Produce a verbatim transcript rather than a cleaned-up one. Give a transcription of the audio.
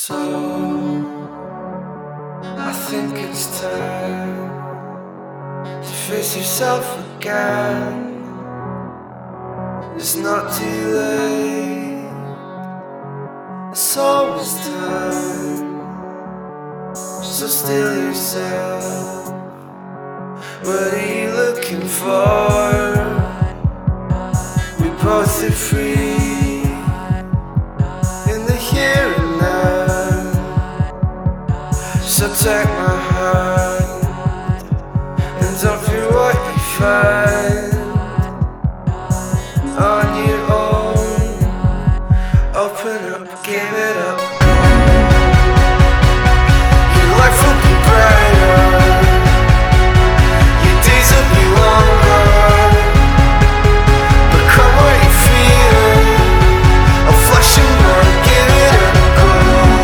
So I think it's time to face yourself again. It's not too late, it's always time. So still yourself, what are you looking for? We both are free in the here and now. So take my